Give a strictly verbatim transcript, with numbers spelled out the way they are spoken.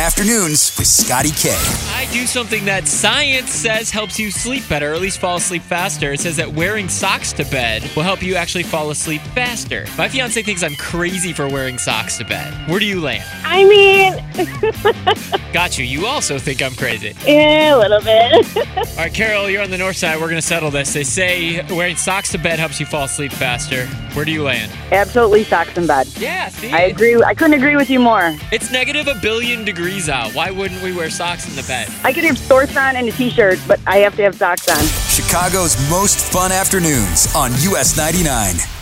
Afternoons with Scotty K. I do something that science says helps you sleep better, or at least fall asleep faster. It says that wearing socks to bed will help you actually fall asleep faster. My fiance thinks I'm crazy for wearing socks to bed. Where do you land? I mean... Got you. You also think I'm crazy. Yeah, a little bit. All right, Carol, you're on the north side. We're going to settle this. They say wearing socks to bed helps you fall asleep faster. Where do you land? Absolutely socks in bed. Yeah, see? I agree. I couldn't agree with you more. It's negative a billion degrees out. Why wouldn't we wear socks in the bed? I could have shorts on and a t-shirt, but I have to have socks on. Chicago's most fun afternoons on U S ninety-nine.